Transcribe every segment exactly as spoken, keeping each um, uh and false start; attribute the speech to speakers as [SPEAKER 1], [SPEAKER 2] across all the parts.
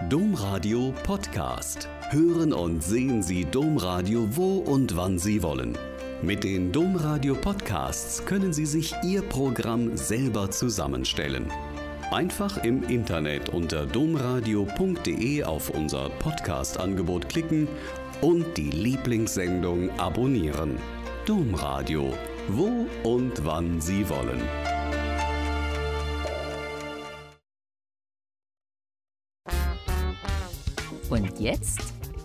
[SPEAKER 1] Domradio Podcast. Hören und sehen Sie Domradio wo und wann Sie wollen. Mit den Domradio Podcasts können Sie sich Ihr Programm selber zusammenstellen. Einfach im Internet unter domradio punkt de auf unser Podcast-Angebot klicken und die Lieblingssendung abonnieren. Domradio, wo und wann Sie wollen.
[SPEAKER 2] Und jetzt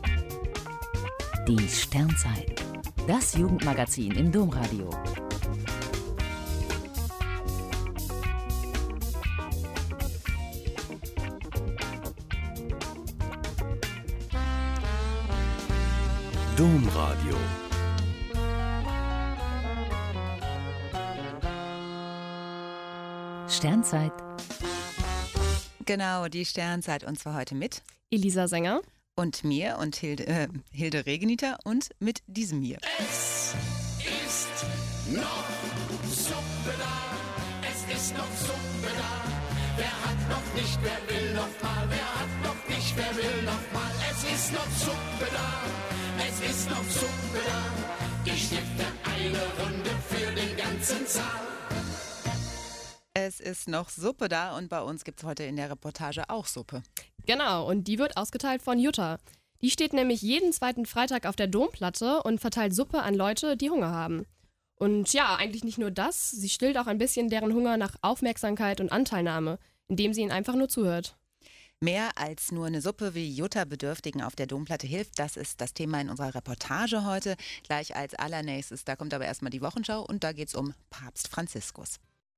[SPEAKER 2] die Sternzeit, das Jugendmagazin im Domradio.
[SPEAKER 1] Domradio.
[SPEAKER 2] Sternzeit.
[SPEAKER 3] Genau, die Sternzeit, und zwar heute mit
[SPEAKER 4] Elisa Sänger
[SPEAKER 3] und mir und Hilde, äh, Hilde Regeniter und mit diesem hier.
[SPEAKER 5] Es ist noch Suppe da, es ist noch Suppe da. Wer hat noch nicht, wer will noch mal, wer hat noch nicht, wer will noch mal. Es ist noch Suppe da, es ist noch Suppe da. Ich schnippte eine Runde für den ganzen Saal.
[SPEAKER 3] Es ist noch Suppe da und bei uns gibt es heute in der Reportage auch Suppe.
[SPEAKER 4] Genau, und die wird ausgeteilt von Jutta. Die steht nämlich jeden zweiten Freitag auf der Domplatte und verteilt Suppe an Leute, die Hunger haben. Und ja, eigentlich nicht nur das, sie stillt auch ein bisschen deren Hunger nach Aufmerksamkeit und Anteilnahme, indem sie ihnen einfach nur zuhört.
[SPEAKER 3] Mehr als nur eine Suppe, wie Jutta Bedürftigen auf der Domplatte hilft, das ist das Thema in unserer Reportage heute. Gleich als allernächstes, da kommt aber erstmal die Wochenschau und da geht es um Papst Franziskus.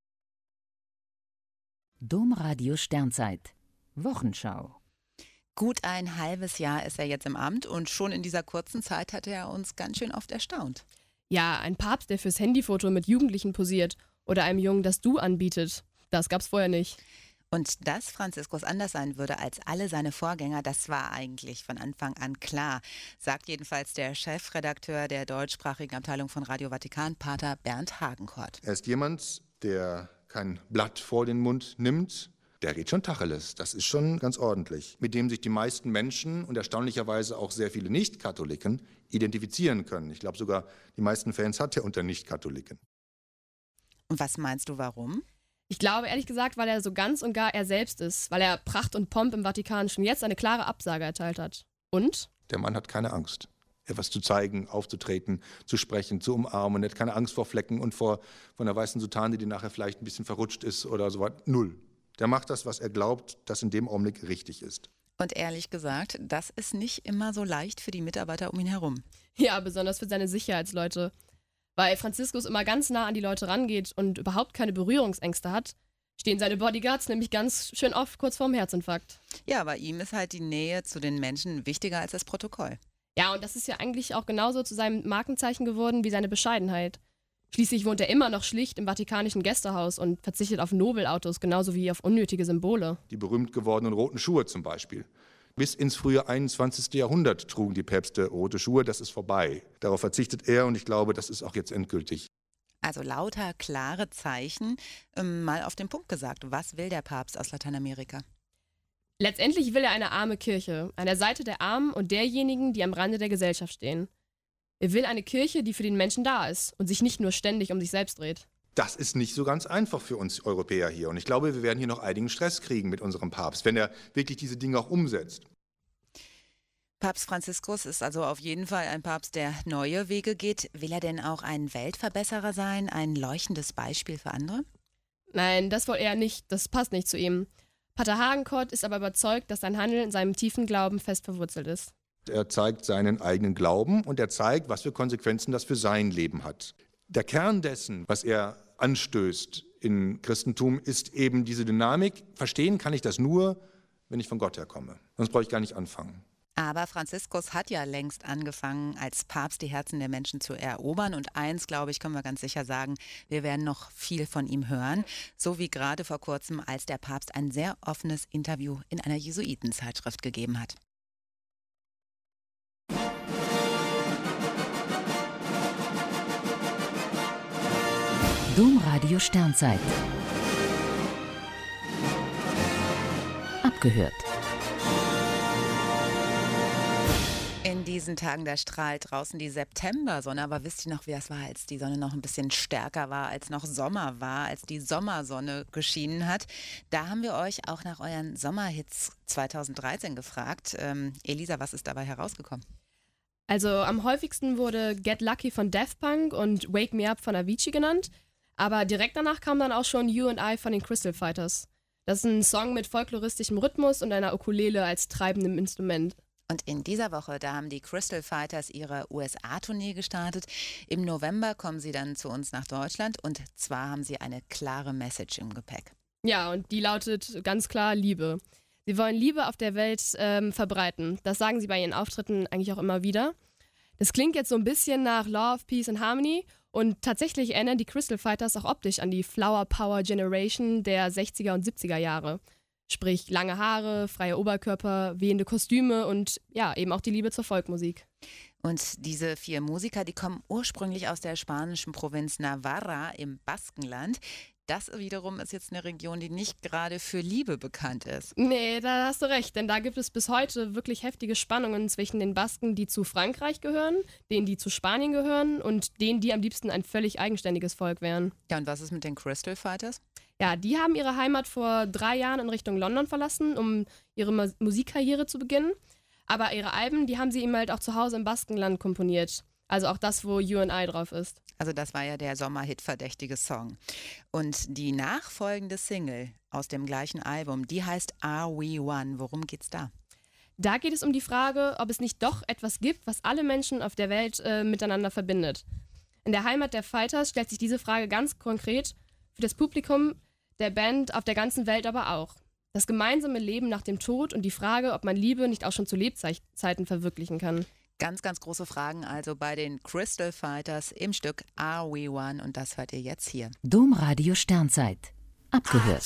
[SPEAKER 2] Domradio Sternzeit. Wochenschau.
[SPEAKER 3] Gut ein halbes Jahr ist er jetzt im Amt und schon in dieser kurzen Zeit hat er uns ganz schön oft erstaunt.
[SPEAKER 4] Ja, ein Papst, der fürs Handyfoto mit Jugendlichen posiert oder einem Jungen das Du anbietet. Das gab's vorher nicht.
[SPEAKER 3] Und dass Franziskus anders sein würde als alle seine Vorgänger, das war eigentlich von Anfang an klar, sagt jedenfalls der Chefredakteur der deutschsprachigen Abteilung von Radio Vatikan, Pater Bernd Hagenkort.
[SPEAKER 6] Er ist jemand, der kein Blatt vor den Mund nimmt, der redet schon Tacheles. Das ist schon ganz ordentlich. Mit dem sich die meisten Menschen und erstaunlicherweise auch sehr viele Nicht-Katholiken identifizieren können. Ich glaube sogar, die meisten Fans hat er unter Nicht-Katholiken.
[SPEAKER 3] Und was meinst du, warum?
[SPEAKER 4] Ich glaube, ehrlich gesagt, weil er so ganz und gar er selbst ist, weil er Pracht und Pomp im Vatikan schon jetzt eine klare Absage erteilt hat. Und?
[SPEAKER 6] Der Mann hat keine Angst, etwas zu zeigen, aufzutreten, zu sprechen, zu umarmen. Er hat keine Angst vor Flecken und vor, vor einer weißen Soutane, die nachher vielleicht ein bisschen verrutscht ist oder so was. Null. Der macht das, was er glaubt, dass in dem Augenblick richtig ist.
[SPEAKER 3] Und ehrlich gesagt, das ist nicht immer so leicht für die Mitarbeiter um ihn herum.
[SPEAKER 4] Ja, besonders für seine Sicherheitsleute. Weil Franziskus immer ganz nah an die Leute rangeht und überhaupt keine Berührungsängste hat, stehen seine Bodyguards nämlich ganz schön oft kurz vorm Herzinfarkt.
[SPEAKER 3] Ja, bei ihm ist halt die Nähe zu den Menschen wichtiger als das Protokoll.
[SPEAKER 4] Ja, und das ist ja eigentlich auch genauso zu seinem Markenzeichen geworden wie seine Bescheidenheit. Schließlich wohnt er immer noch schlicht im vatikanischen Gästehaus und verzichtet auf Nobelautos, genauso wie auf unnötige Symbole.
[SPEAKER 6] Die berühmt gewordenen roten Schuhe zum Beispiel. Bis ins frühe einundzwanzigste Jahrhundert trugen die Päpste rote Schuhe, das ist vorbei. Darauf verzichtet er und ich glaube, das ist auch jetzt endgültig.
[SPEAKER 3] Also lauter, klare Zeichen. Ähm, mal auf den Punkt gesagt, was will der Papst aus Lateinamerika?
[SPEAKER 4] Letztendlich will er eine arme Kirche, an der Seite der Armen und derjenigen, die am Rande der Gesellschaft stehen. Er will eine Kirche, die für den Menschen da ist und sich nicht nur ständig um sich selbst dreht.
[SPEAKER 6] Das ist nicht so ganz einfach für uns Europäer hier. Und ich glaube, wir werden hier noch einigen Stress kriegen mit unserem Papst, wenn er wirklich diese Dinge auch umsetzt.
[SPEAKER 3] Papst Franziskus ist also auf jeden Fall ein Papst, der neue Wege geht. Will er denn auch ein Weltverbesserer sein, ein leuchtendes Beispiel für andere?
[SPEAKER 4] Nein, das wohl eher nicht. Das passt nicht zu ihm. Pater Hagenkort ist aber überzeugt, dass sein Handeln in seinem tiefen Glauben fest verwurzelt ist.
[SPEAKER 6] Er zeigt seinen eigenen Glauben und er zeigt, was für Konsequenzen das für sein Leben hat. Der Kern dessen, was er anstößt im Christentum, ist eben diese Dynamik. Verstehen kann ich das nur, wenn ich von Gott herkomme. Sonst brauche ich gar nicht anfangen.
[SPEAKER 3] Aber Franziskus hat ja längst angefangen, als Papst die Herzen der Menschen zu erobern. Und eins, glaube ich, können wir ganz sicher sagen, wir werden noch viel von ihm hören. So wie gerade vor kurzem, als der Papst ein sehr offenes Interview in einer Jesuitenzeitschrift gegeben hat.
[SPEAKER 2] Domradio Sternzeit. Abgehört.
[SPEAKER 3] In diesen Tagen, da strahlt draußen die Septembersonne, aber wisst ihr noch, wie es war, als die Sonne noch ein bisschen stärker war, als noch Sommer war, als die Sommersonne geschienen hat? Da haben wir euch auch nach euren Sommerhits zweitausenddreizehn gefragt. Ähm, Elisa, was ist dabei herausgekommen?
[SPEAKER 4] Also am häufigsten wurde Get Lucky von Daft Punk und Wake Me Up von Avicii genannt, aber direkt danach kam dann auch schon You and I von den Crystal Fighters. Das ist ein Song mit folkloristischem Rhythmus und einer Ukulele als treibendem Instrument.
[SPEAKER 3] Und in dieser Woche, da haben die Crystal Fighters ihre U S A-Tournee gestartet. Im November kommen sie dann zu uns nach Deutschland und zwar haben sie eine klare Message im Gepäck.
[SPEAKER 4] Ja, und die lautet ganz klar Liebe. Sie wollen Liebe auf der Welt ähm, verbreiten. Das sagen sie bei ihren Auftritten eigentlich auch immer wieder. Das klingt jetzt so ein bisschen nach Love, Peace and Harmony und tatsächlich erinnern die Crystal Fighters auch optisch an die Flower Power Generation der sechziger und siebziger Jahre. Sprich lange Haare, freier Oberkörper, wehende Kostüme und ja, eben auch die Liebe zur Folkmusik.
[SPEAKER 3] Und diese vier Musiker, die kommen ursprünglich aus der spanischen Provinz Navarra im Baskenland. Das wiederum ist jetzt eine Region, die nicht gerade für Liebe bekannt ist.
[SPEAKER 4] Nee, da hast du recht, denn da gibt es bis heute wirklich heftige Spannungen zwischen den Basken, die zu Frankreich gehören, denen, die zu Spanien gehören und denen, die am liebsten ein völlig eigenständiges Volk wären.
[SPEAKER 3] Ja, und was ist mit den Crystal Fighters?
[SPEAKER 4] Ja, die haben ihre Heimat vor drei Jahren in Richtung London verlassen, um ihre Ma- Musikkarriere zu beginnen. Aber ihre Alben, die haben sie eben halt auch zu Hause im Baskenland komponiert. Also auch das, wo You and I drauf ist.
[SPEAKER 3] Also das war ja der Sommerhit verdächtige Song. Und die nachfolgende Single aus dem gleichen Album, die heißt Are We One? Worum geht's da?
[SPEAKER 4] Da geht es um die Frage, ob es nicht doch etwas gibt, was alle Menschen auf der Welt äh, miteinander verbindet. In der Heimat der Fighters stellt sich diese Frage ganz konkret für das Publikum der Band auf der ganzen Welt aber auch. Das gemeinsame Leben nach dem Tod und die Frage, ob man Liebe nicht auch schon zu Lebzeiten verwirklichen kann.
[SPEAKER 3] Ganz, ganz große Fragen also bei den Crystal Fighters im Stück Are We One? Und das hört ihr jetzt hier.
[SPEAKER 2] Domradio Sternzeit. Abgehört.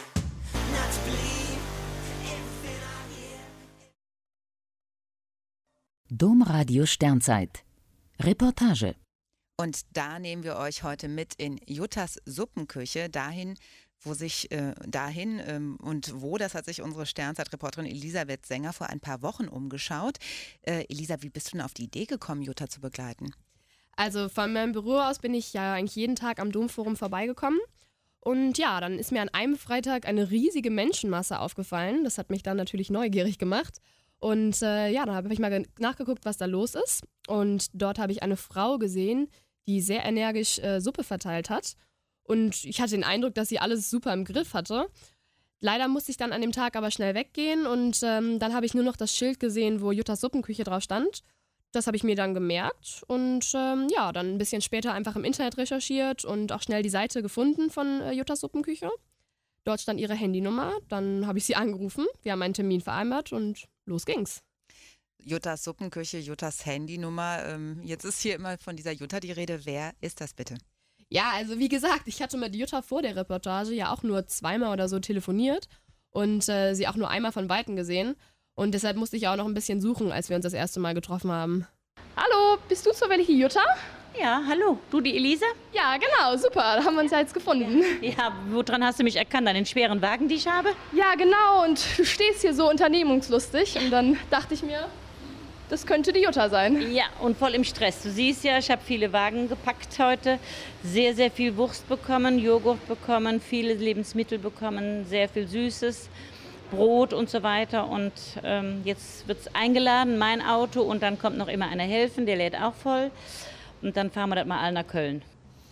[SPEAKER 2] Domradio Sternzeit. Reportage.
[SPEAKER 3] Und da nehmen wir euch heute mit in Juttas Suppenküche, dahin, wo sich, äh, dahin ähm, und wo, das hat sich unsere Sternzeit-Reporterin Elisabeth Sänger vor ein paar Wochen umgeschaut. Äh, Elisa, wie bist du denn auf die Idee gekommen, Jutta zu begleiten?
[SPEAKER 4] Also von meinem Büro aus bin ich ja eigentlich jeden Tag am Domforum vorbeigekommen. Und ja, dann ist mir an einem Freitag eine riesige Menschenmasse aufgefallen. Das hat mich dann natürlich neugierig gemacht. Und äh, ja, dann habe ich mal nachgeguckt, was da los ist. Und dort habe ich eine Frau gesehen, die sehr energisch äh, Suppe verteilt hat. Und ich hatte den Eindruck, dass sie alles super im Griff hatte. Leider musste ich dann an dem Tag aber schnell weggehen und ähm, dann habe ich nur noch das Schild gesehen, wo Juttas Suppenküche drauf stand. Das habe ich mir dann gemerkt und ähm, ja, dann ein bisschen später einfach im Internet recherchiert und auch schnell die Seite gefunden von äh, Juttas Suppenküche. Dort stand ihre Handynummer, dann habe ich sie angerufen, wir haben einen Termin vereinbart und los ging's.
[SPEAKER 3] Juttas Suppenküche, Juttas Handynummer. Ähm, jetzt ist hier immer von dieser Jutta die Rede. Wer ist das bitte?
[SPEAKER 4] Ja, also wie gesagt, ich hatte mit Jutta vor der Reportage ja auch nur zweimal oder so telefoniert und äh, sie auch nur einmal von Weitem gesehen. Und deshalb musste ich auch noch ein bisschen suchen, als wir uns das erste Mal getroffen haben. Hallo, bist du zufällig die Jutta?
[SPEAKER 7] Ja, hallo. Du die Elisa?
[SPEAKER 4] Ja, genau, super, da haben wir uns ja jetzt gefunden.
[SPEAKER 7] Ja, woran hast du mich erkannt? An den schweren Wagen, die ich habe?
[SPEAKER 4] Ja, genau, und du stehst hier so unternehmungslustig und dann dachte ich mir, das könnte die Jutta sein.
[SPEAKER 7] Ja, und voll im Stress. Du siehst ja, ich habe viele Wagen gepackt heute. Sehr, sehr viel Wurst bekommen, Joghurt bekommen, viele Lebensmittel bekommen, sehr viel Süßes, Brot und so weiter. Und ähm, jetzt wird es eingeladen, mein Auto, und dann kommt noch immer einer helfen, der lädt auch voll. Und dann fahren wir das mal alle nach Köln.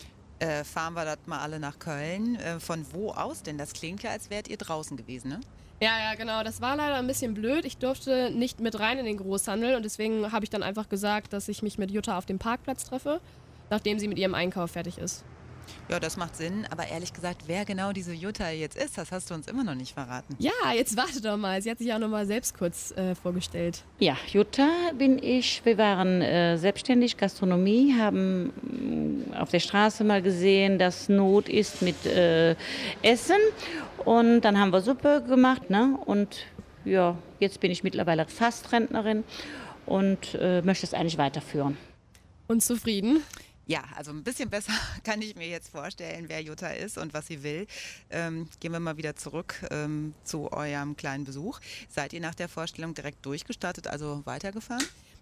[SPEAKER 3] Äh, fahren wir das mal alle nach Köln. Äh, von wo aus denn? Das klingt ja, als wärt ihr draußen gewesen, ne?
[SPEAKER 4] Ja, ja, genau. Das war leider ein bisschen blöd. Ich durfte nicht mit rein in den Großhandel und deswegen habe ich dann einfach gesagt, dass ich mich mit Jutta auf dem Parkplatz treffe, nachdem sie mit ihrem Einkauf fertig ist.
[SPEAKER 3] Ja, das macht Sinn, aber ehrlich gesagt, wer genau diese Jutta jetzt ist, das hast du uns immer noch nicht verraten.
[SPEAKER 4] Ja, jetzt warte doch mal. Sie hat sich auch noch mal selbst kurz äh, vorgestellt.
[SPEAKER 7] Ja, Jutta bin ich. Wir waren äh, selbstständig, Gastronomie, haben äh, auf der Straße mal gesehen, dass Not ist mit äh, Essen. Und dann haben wir Suppe gemacht, ne? Und ja, jetzt bin ich mittlerweile fast Rentnerin und äh, möchte es eigentlich weiterführen.
[SPEAKER 4] Und zufrieden?
[SPEAKER 3] Ja, also ein bisschen besser kann ich mir jetzt vorstellen, wer Jutta ist und was sie will. Ähm, gehen wir mal wieder zurück ähm, zu eurem kleinen Besuch. Seid ihr nach der Vorstellung direkt durchgestartet, also weitergefahren?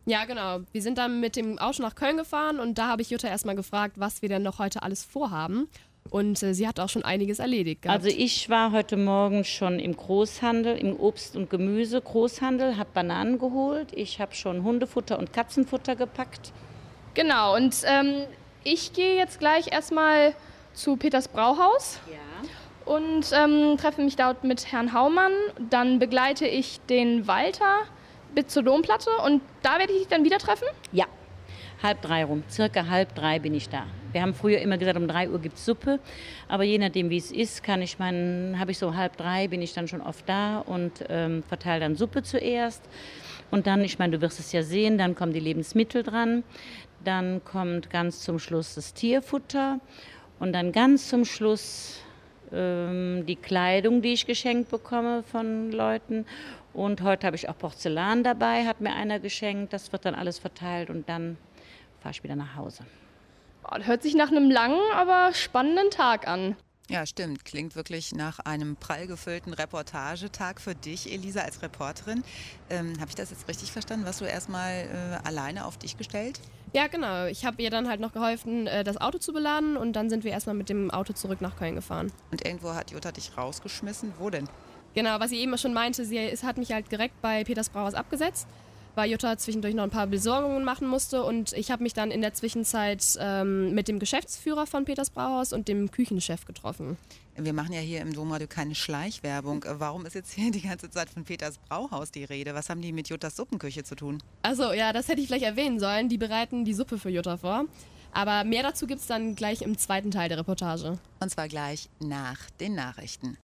[SPEAKER 4] Ja, genau. Wir sind dann mit dem Auto nach Köln gefahren und da habe ich Jutta erstmal gefragt, was wir denn noch heute alles vorhaben. Und äh, sie hat auch schon einiges erledigt gehabt.
[SPEAKER 7] Also ich war heute Morgen schon im Großhandel, im Obst- und Gemüse-Großhandel, habe Bananen geholt. Ich habe schon Hundefutter und Katzenfutter gepackt.
[SPEAKER 8] Genau, und ähm, ich gehe jetzt gleich erstmal zu Peters Brauhaus.
[SPEAKER 7] Ja.
[SPEAKER 8] Und ähm, treffe mich dort mit Herrn Haumann. Dann begleite ich den Walter bis zur Domplatte und da werde ich dich dann wieder treffen?
[SPEAKER 7] Ja, halb drei rum, circa halb drei bin ich da. Wir haben früher immer gesagt, um drei Uhr gibt es Suppe, aber je nachdem wie es ist, kann ich meinen, habe ich so halb drei, bin ich dann schon oft da und ähm, verteile dann Suppe zuerst. Und dann, ich meine, du wirst es ja sehen, dann kommen die Lebensmittel dran, dann kommt ganz zum Schluss das Tierfutter und dann ganz zum Schluss ähm, die Kleidung, die ich geschenkt bekomme von Leuten. Und heute habe ich auch Porzellan dabei, hat mir einer geschenkt. Das wird dann alles verteilt und dann fahre ich wieder nach Hause.
[SPEAKER 8] Boah, hört sich nach einem langen, aber spannenden Tag an.
[SPEAKER 3] Ja, stimmt. Klingt wirklich nach einem prall gefüllten Reportagetag für dich, Elisa, als Reporterin. Ähm, habe ich das jetzt richtig verstanden? Warst du erstmal äh, alleine auf dich gestellt?
[SPEAKER 4] Ja, genau. Ich habe ihr dann halt noch geholfen, äh, das Auto zu beladen und dann sind wir erstmal mit dem Auto zurück nach Köln gefahren.
[SPEAKER 3] Und irgendwo hat Jutta dich rausgeschmissen. Wo denn?
[SPEAKER 4] Genau, was sie eben schon meinte, sie ist, hat mich halt direkt bei Peters Brauhaus abgesetzt, weil Jutta zwischendurch noch ein paar Besorgungen machen musste und ich habe mich dann in der Zwischenzeit ähm, mit dem Geschäftsführer von Peters Brauhaus und dem Küchenchef getroffen.
[SPEAKER 3] Wir machen ja hier im Domradio keine Schleichwerbung. Warum ist jetzt hier die ganze Zeit von Peters Brauhaus die Rede? Was haben die mit Juttas Suppenküche zu tun?
[SPEAKER 4] Also ja, das hätte ich vielleicht erwähnen sollen. Die bereiten die Suppe für Jutta vor. Aber mehr dazu gibt es dann gleich im zweiten Teil der Reportage.
[SPEAKER 3] Und zwar gleich nach den Nachrichten.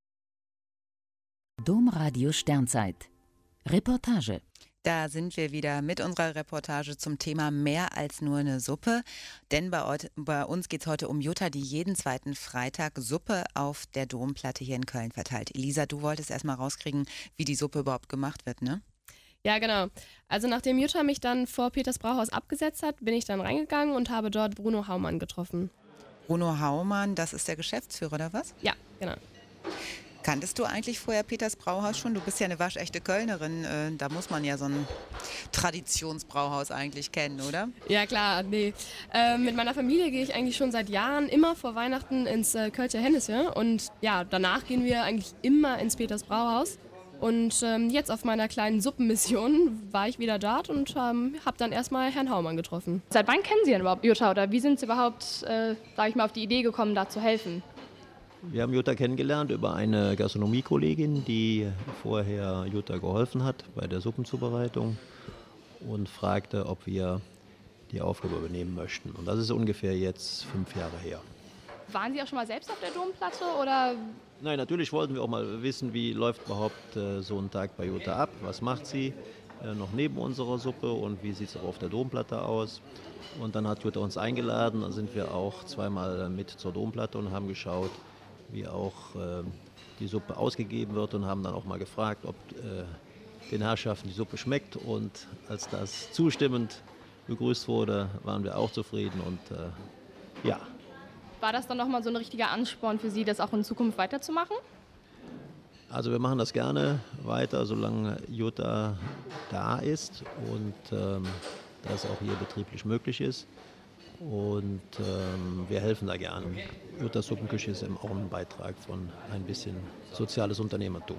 [SPEAKER 2] Domradio Sternzeit. Reportage.
[SPEAKER 3] Da sind wir wieder mit unserer Reportage zum Thema mehr als nur eine Suppe. Denn bei, bei uns geht es heute um Jutta, die jeden zweiten Freitag Suppe auf der Domplatte hier in Köln verteilt. Elisa, du wolltest erst mal rauskriegen, wie die Suppe überhaupt gemacht wird, ne?
[SPEAKER 4] Ja, genau. Also nachdem Jutta mich dann vor Peters Brauhaus abgesetzt hat, bin ich dann reingegangen und habe dort Bruno Haumann getroffen.
[SPEAKER 3] Bruno Haumann, das ist der Geschäftsführer, oder was?
[SPEAKER 4] Ja, genau.
[SPEAKER 3] Kanntest du eigentlich vorher Peters Brauhaus schon? Du bist ja eine waschechte Kölnerin. Äh, da muss man ja so ein Traditionsbrauhaus eigentlich kennen, oder?
[SPEAKER 4] Ja, klar. Nee. Äh, mit meiner Familie gehe ich eigentlich schon seit Jahren immer vor Weihnachten ins äh, Kölscher Hennesje. Und ja, danach gehen wir eigentlich immer ins Peters Brauhaus. Und ähm, jetzt auf meiner kleinen Suppenmission war ich wieder dort und ähm, habe dann erstmal Herrn Haumann getroffen.
[SPEAKER 8] Seit wann kennen Sie denn überhaupt Jutta oder wie sind Sie überhaupt, äh, sage ich mal, auf die Idee gekommen, da zu helfen?
[SPEAKER 9] Wir haben Jutta kennengelernt über eine Gastronomiekollegin, die vorher Jutta geholfen hat bei der Suppenzubereitung und fragte, ob wir die Aufgabe übernehmen möchten. Und das ist ungefähr jetzt fünf Jahre her.
[SPEAKER 8] Waren Sie auch schon mal selbst auf der Domplatte oder?
[SPEAKER 9] Nein, natürlich wollten wir auch mal wissen, wie läuft überhaupt äh, so ein Tag bei Jutta ab, was macht sie äh, noch neben unserer Suppe und wie sieht es auch auf der Domplatte aus. Und dann hat Jutta uns eingeladen, dann sind wir auch zweimal mit zur Domplatte und haben geschaut, wie auch äh, die Suppe ausgegeben wird und haben dann auch mal gefragt, ob äh, den Herrschaften die Suppe schmeckt. Und als das zustimmend begrüßt wurde, waren wir auch zufrieden und äh, ja.
[SPEAKER 8] War das dann nochmal so ein richtiger Ansporn für Sie, das auch in Zukunft weiterzumachen?
[SPEAKER 9] Also wir machen das gerne weiter, solange Jutta da ist und ähm, das auch hier betrieblich möglich ist. Und ähm, wir helfen da gerne. Juttas Suppenküche ist eben auch ein Beitrag von ein bisschen soziales Unternehmertum.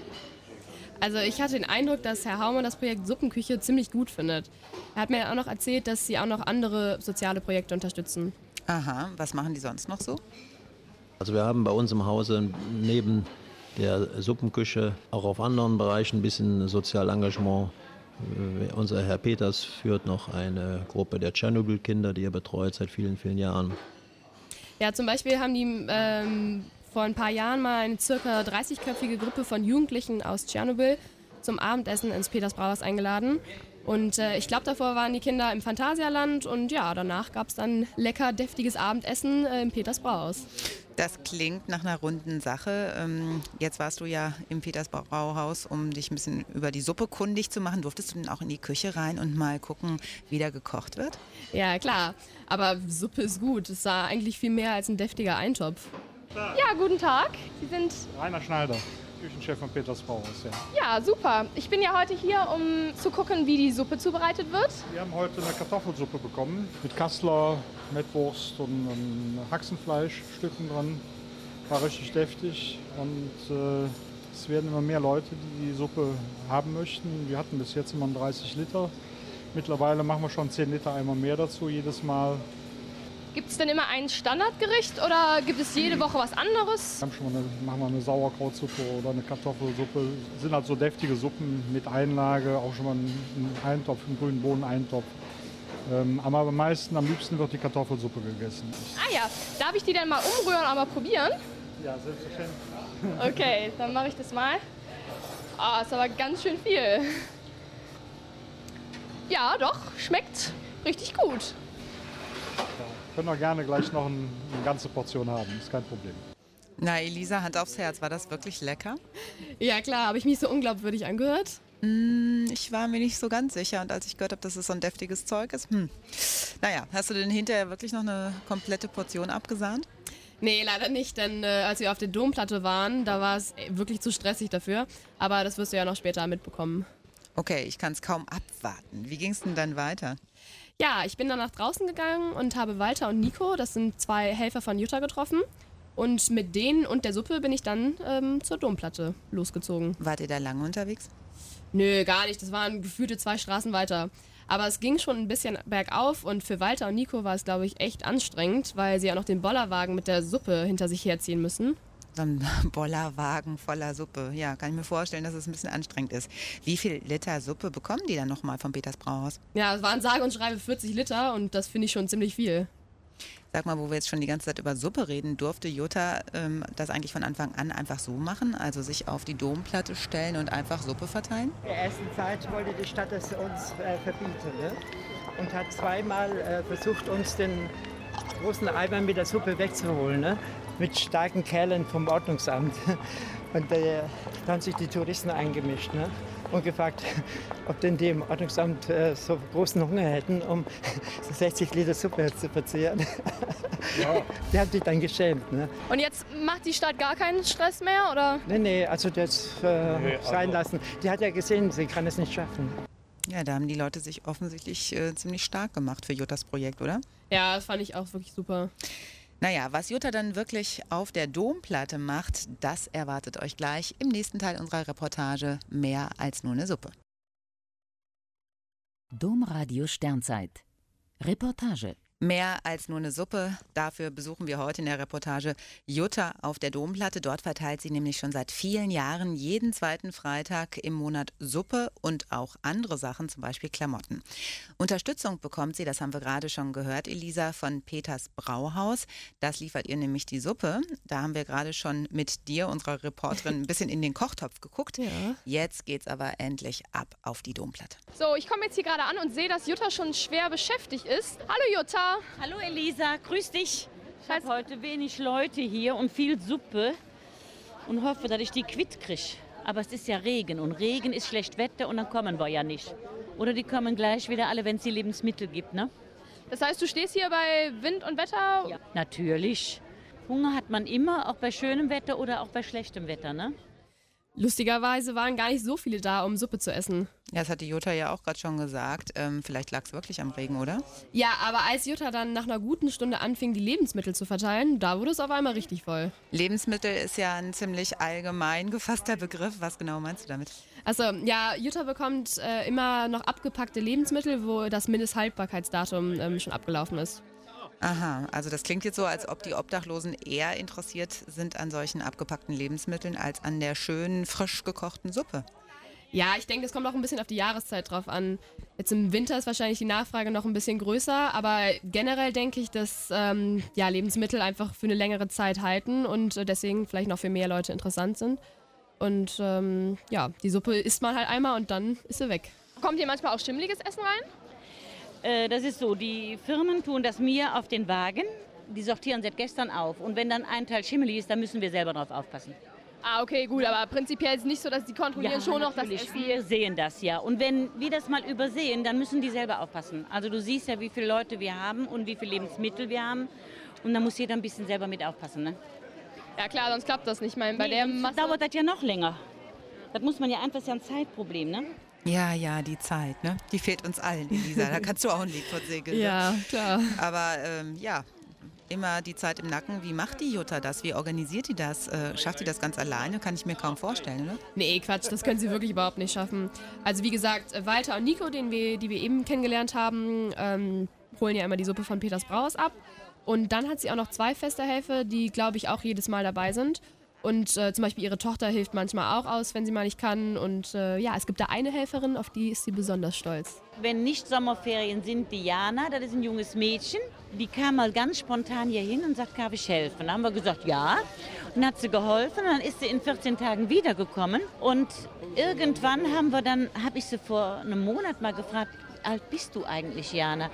[SPEAKER 4] Also ich hatte den Eindruck, dass Herr Haumann das Projekt Suppenküche ziemlich gut findet. Er hat mir auch noch erzählt, dass Sie auch noch andere soziale Projekte unterstützen.
[SPEAKER 3] Aha, was machen die sonst noch so?
[SPEAKER 9] Also wir haben bei uns im Hause neben der Suppenküche auch auf anderen Bereichen ein bisschen Sozialengagement. Unser Herr Peters führt noch eine Gruppe der Tschernobyl-Kinder, die er betreut seit vielen, vielen Jahren.
[SPEAKER 4] Ja, zum Beispiel haben die ähm, vor ein paar Jahren mal eine circa dreißigköpfige Gruppe von Jugendlichen aus Tschernobyl zum Abendessen ins Peters Brauhaus eingeladen. Und äh, ich glaube, davor waren die Kinder im Phantasialand und ja, danach gab es dann lecker, deftiges Abendessen äh, im Peters Brauhaus.
[SPEAKER 3] Das klingt nach einer runden Sache. Ähm, jetzt warst du ja im Peters Brauhaus, um dich ein bisschen über die Suppe kundig zu machen. Durftest du denn auch in die Küche rein und mal gucken, wie da gekocht wird?
[SPEAKER 4] Ja, klar. Aber Suppe ist gut. Es war eigentlich viel mehr als ein deftiger Eintopf.
[SPEAKER 8] Ja, guten Tag. Sie sind
[SPEAKER 10] Rainer Schneider. Küchenchef von Peters Brauhaus, ja.
[SPEAKER 8] Ja, super. Ich bin ja heute hier, um zu gucken, wie die Suppe zubereitet wird.
[SPEAKER 10] Wir haben heute eine Kartoffelsuppe bekommen mit Kassler, Mettwurst und um, Haxenfleischstücken dran. War richtig deftig und äh, es werden immer mehr Leute, die die Suppe haben möchten. Wir hatten bis jetzt immer dreißig Liter. Mittlerweile machen wir schon zehn Liter einmal mehr dazu jedes Mal.
[SPEAKER 8] Gibt es denn immer ein Standardgericht oder gibt es jede Woche was anderes?
[SPEAKER 10] Wir haben schon mal eine, machen wir eine Sauerkrautsuppe oder eine Kartoffelsuppe. Das sind halt so deftige Suppen mit Einlage, auch schon mal einen Eintopf, einen grünen Bohneneintopf. Ähm, aber am meisten, am liebsten wird die Kartoffelsuppe gegessen.
[SPEAKER 8] Ah ja, darf ich die dann mal umrühren und mal probieren?
[SPEAKER 10] Ja, selbstverständlich.
[SPEAKER 8] Okay, dann mache ich das mal. Ah, ist aber ganz schön viel. Ja, doch, schmeckt richtig gut.
[SPEAKER 10] Ja, können wir gerne gleich noch ein, eine ganze Portion haben, ist kein Problem.
[SPEAKER 3] Na, Elisa, Hand aufs Herz, war das wirklich lecker?
[SPEAKER 4] Ja klar, habe ich mich so unglaubwürdig angehört?
[SPEAKER 3] Mm, ich war mir nicht so ganz sicher und als ich gehört habe, dass es so ein deftiges Zeug ist, hm. Naja, hast du denn hinterher wirklich noch eine komplette Portion abgesahnt?
[SPEAKER 4] Nee, leider nicht, denn äh, als wir auf der Domplatte waren, da war es wirklich zu stressig dafür. Aber das wirst du ja noch später mitbekommen.
[SPEAKER 3] Okay, ich kann es kaum abwarten. Wie ging es denn dann weiter?
[SPEAKER 4] Ja, ich bin dann nach draußen gegangen und habe Walter und Nico, das sind zwei Helfer von Jutta, getroffen. Und mit denen und der Suppe bin ich dann ähm, zur Domplatte losgezogen.
[SPEAKER 3] Wart ihr da lange unterwegs?
[SPEAKER 4] Nö, gar nicht. Das waren gefühlte zwei Straßen weiter. Aber es ging schon ein bisschen bergauf und für Walter und Nico war es, glaube ich, echt anstrengend, weil sie ja noch den Bollerwagen mit der Suppe hinter sich herziehen müssen.
[SPEAKER 3] So ein Bollerwagen voller Suppe. Ja, kann ich mir vorstellen, dass es ein bisschen anstrengend ist. Wie viel Liter Suppe bekommen die dann nochmal vom Peters Brauhaus?
[SPEAKER 4] Ja, es waren sage und schreibe vierzig Liter und das finde ich schon ziemlich viel.
[SPEAKER 3] Sag mal, wo wir jetzt schon die ganze Zeit über Suppe reden, durfte Jutta ähm, das eigentlich von Anfang an einfach so machen? Also sich auf die Domplatte stellen und einfach Suppe verteilen?
[SPEAKER 11] In der ersten Zeit wollte die Stadt das uns äh, verbieten, ne? Und hat zweimal äh, versucht, uns den großen Eimer mit der Suppe wegzuholen, ne? Mit starken Kerlen vom Ordnungsamt. Und äh, da haben sich die Touristen eingemischt, ne? Und gefragt, ob denn die im Ordnungsamt äh, so großen Hunger hätten, um sechzig Liter Suppe zu verzehren. Ja. Die haben sich dann geschämt. Ne?
[SPEAKER 8] Und jetzt macht die Stadt gar keinen Stress mehr, oder?
[SPEAKER 11] Nee, nee, also das äh,
[SPEAKER 10] nee, also
[SPEAKER 11] sein lassen. Die hat ja gesehen, sie kann es nicht schaffen.
[SPEAKER 3] Ja, da haben die Leute sich offensichtlich äh, ziemlich stark gemacht für Juttas Projekt, oder?
[SPEAKER 4] Ja, das fand ich auch wirklich super.
[SPEAKER 3] Naja, was Jutta dann wirklich auf der Domplatte macht, das erwartet euch gleich im nächsten Teil unserer Reportage Mehr als nur eine Suppe.
[SPEAKER 2] Domradio Sternzeit. Reportage.
[SPEAKER 3] Mehr als nur eine Suppe. Dafür besuchen wir heute in der Reportage Jutta auf der Domplatte. Dort verteilt sie nämlich schon seit vielen Jahren jeden zweiten Freitag im Monat Suppe und auch andere Sachen, zum Beispiel Klamotten. Unterstützung bekommt sie, das haben wir gerade schon gehört, Elisa, von Peters Brauhaus. Das liefert ihr nämlich die Suppe. Da haben wir gerade schon mit dir, unserer Reporterin, ein bisschen in den Kochtopf geguckt.
[SPEAKER 4] Ja.
[SPEAKER 3] Jetzt geht's aber endlich ab auf die Domplatte.
[SPEAKER 8] So, ich komme jetzt hier gerade an und sehe, dass Jutta schon schwer beschäftigt ist. Hallo Jutta.
[SPEAKER 7] Hallo Elisa, grüß dich. Ich habe heute wenig Leute hier und viel Suppe und hoffe, dass ich die quitt kriege. Aber es ist ja Regen und Regen ist schlecht Wetter und dann kommen wir ja nicht. Oder die kommen gleich wieder alle, wenn es die Lebensmittel gibt, ne?
[SPEAKER 8] Das heißt, du stehst hier bei Wind und Wetter?
[SPEAKER 7] Ja, natürlich. Hunger hat man immer, auch bei schönem Wetter oder auch bei schlechtem Wetter, ne?
[SPEAKER 4] Lustigerweise waren gar nicht so viele da, um Suppe zu essen.
[SPEAKER 3] Ja, das hat die Jutta ja auch gerade schon gesagt. Ähm, vielleicht lag es wirklich am Regen, oder?
[SPEAKER 4] Ja, aber als Jutta dann nach einer guten Stunde anfing, die Lebensmittel zu verteilen, da wurde es auf einmal richtig voll.
[SPEAKER 3] Lebensmittel ist ja ein ziemlich allgemein gefasster Begriff. Was genau meinst du damit?
[SPEAKER 4] Also ja, Jutta bekommt äh, immer noch abgepackte Lebensmittel, wo das Mindesthaltbarkeitsdatum ähm, schon abgelaufen ist.
[SPEAKER 3] Aha, also das klingt jetzt so, als ob die Obdachlosen eher interessiert sind an solchen abgepackten Lebensmitteln als an der schönen, frisch gekochten Suppe.
[SPEAKER 4] Ja, ich denke, es kommt auch ein bisschen auf die Jahreszeit drauf an. Jetzt im Winter ist wahrscheinlich die Nachfrage noch ein bisschen größer, aber generell denke ich, dass ähm, ja, Lebensmittel einfach für eine längere Zeit halten und äh, deswegen vielleicht noch für mehr Leute interessant sind. Und ähm, ja, die Suppe isst man halt einmal und dann ist sie weg.
[SPEAKER 8] Kommt hier manchmal auch schimmeliges Essen rein?
[SPEAKER 7] Äh, das ist so, die Firmen tun das mir auf den Wagen. Die sortieren seit gestern auf. Und wenn dann ein Teil schimmelig ist, dann müssen wir selber drauf aufpassen.
[SPEAKER 8] Ah, okay, gut, aber prinzipiell ist es nicht so, dass die kontrollieren
[SPEAKER 7] Ja,
[SPEAKER 8] schon noch das
[SPEAKER 7] natürlich.
[SPEAKER 8] Essen.
[SPEAKER 7] Wir sehen das ja. Und wenn wir das mal übersehen, dann müssen die selber aufpassen. Also du siehst ja, wie viele Leute wir haben und wie viele Lebensmittel wir haben. Und da muss jeder ein bisschen selber mit aufpassen, ne?
[SPEAKER 8] Ja klar, sonst klappt das nicht. Ich meine, bei
[SPEAKER 7] Nee,
[SPEAKER 8] der
[SPEAKER 7] sonst
[SPEAKER 8] Masse
[SPEAKER 7] dauert das ja noch länger. Das muss man ja einfach, das ist ja ein Zeitproblem, ne?
[SPEAKER 3] Ja, ja, die Zeit, ne? Die fehlt uns allen, Elisa. Da kannst du auch ein Lied von singen.
[SPEAKER 4] Ja, klar.
[SPEAKER 3] Aber ähm, ja, immer die Zeit im Nacken. Wie macht die Jutta das? Wie organisiert die das? Äh, schafft die das ganz alleine? Kann ich mir kaum vorstellen, oder?
[SPEAKER 4] Nee, Quatsch, das können sie wirklich überhaupt nicht schaffen. Also wie gesagt, Walter und Nico, den wir, die wir eben kennengelernt haben, ähm, holen ja immer die Suppe von Peters Brauhaus ab. Und dann hat sie auch noch zwei feste Helfer, die, glaube ich, auch jedes Mal dabei sind. Und äh, zum Beispiel ihre Tochter hilft manchmal auch aus, wenn sie mal nicht kann. Und äh, ja, es gibt da eine Helferin, auf die ist sie besonders stolz.
[SPEAKER 7] Wenn nicht Sommerferien sind, Diana, das ist ein junges Mädchen, die kam mal ganz spontan hier hin und sagt, darf ich helfen? Dann haben wir gesagt, ja. Und dann hat sie geholfen und dann ist sie in vierzehn Tagen wiedergekommen. Und irgendwann haben wir dann, habe ich sie vor einem Monat mal gefragt, wie alt bist du eigentlich, Jana?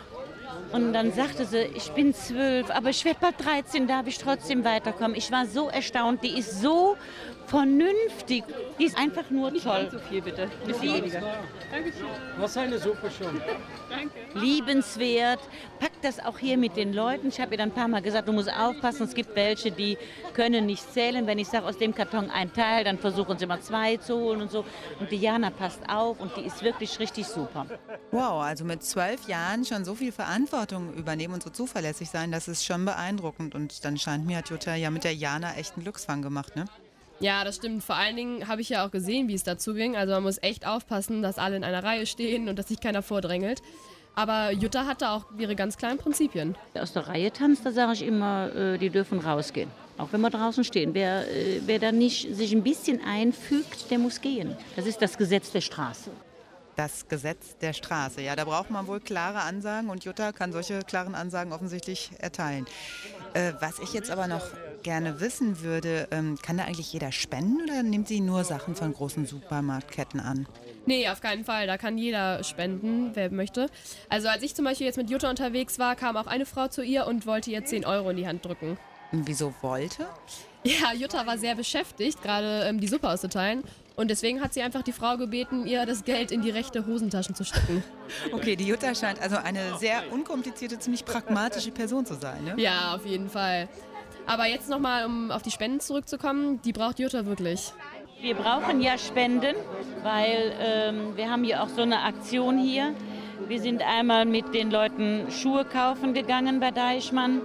[SPEAKER 7] Und dann sagte sie, ich bin zwölf, aber ich werde bald dreizehn, darf ich trotzdem weiterkommen. Ich war so erstaunt, die ist so vernünftig, die ist einfach nur
[SPEAKER 12] Nicht
[SPEAKER 7] toll.
[SPEAKER 12] ganz so viel bitte, ein bisschen weniger. Dankeschön. Was eine Suppe schon. Danke.
[SPEAKER 7] Liebenswert, packt das auch hier mit den Leuten. Ich habe ihr dann ein paar Mal gesagt, du musst aufpassen, es gibt welche, die können nicht zählen. Wenn ich sage, aus dem Karton ein Teil, dann versuchen sie mal zwei zu holen und so. Und Diana passt auf und die ist wirklich richtig super.
[SPEAKER 3] Wow, also mit zwölf Jahren schon so viel Verantwortung übernehmen und so zuverlässig sein, das ist schon beeindruckend. Und dann scheint mir, hat Jutta ja mit der Jana echt einen Glücksfang gemacht, ne?
[SPEAKER 4] Ja, das stimmt. Vor allen Dingen habe ich ja auch gesehen, wie es dazu ging. Also man muss echt aufpassen, dass alle in einer Reihe stehen und dass sich keiner vordrängelt. Aber Jutta hatte auch ihre ganz kleinen Prinzipien.
[SPEAKER 7] Wer aus der Reihe tanzt, da sage ich immer, äh, die dürfen rausgehen. Auch wenn wir draußen stehen. Wer, äh, wer da nicht sich ein bisschen einfügt, der muss gehen. Das ist das Gesetz der Straße.
[SPEAKER 3] Das Gesetz der Straße. Ja, da braucht man wohl klare Ansagen und Jutta kann solche klaren Ansagen offensichtlich erteilen. Äh, was ich jetzt aber noch gerne wissen würde, ähm, kann da eigentlich jeder spenden oder nimmt sie nur Sachen von großen Supermarktketten an?
[SPEAKER 4] Nee, auf keinen Fall. Da kann jeder spenden, wer möchte. Also als ich zum Beispiel jetzt mit Jutta unterwegs war, kam auch eine Frau zu ihr und wollte ihr zehn Euro in die Hand drücken.
[SPEAKER 3] Und wieso wollte?
[SPEAKER 4] Ja, Jutta war sehr beschäftigt, gerade ähm, die Suppe auszuteilen. Und deswegen hat sie einfach die Frau gebeten, ihr das Geld in die rechte Hosentasche zu stecken.
[SPEAKER 3] Okay, die Jutta scheint also eine sehr unkomplizierte, ziemlich pragmatische Person zu sein, ne?
[SPEAKER 4] Ja, auf jeden Fall. Aber jetzt nochmal, um auf die Spenden zurückzukommen, die braucht Jutta wirklich.
[SPEAKER 7] Wir brauchen ja Spenden, weil ähm, wir haben ja auch so eine Aktion hier. Wir sind einmal mit den Leuten Schuhe kaufen gegangen bei Deichmann.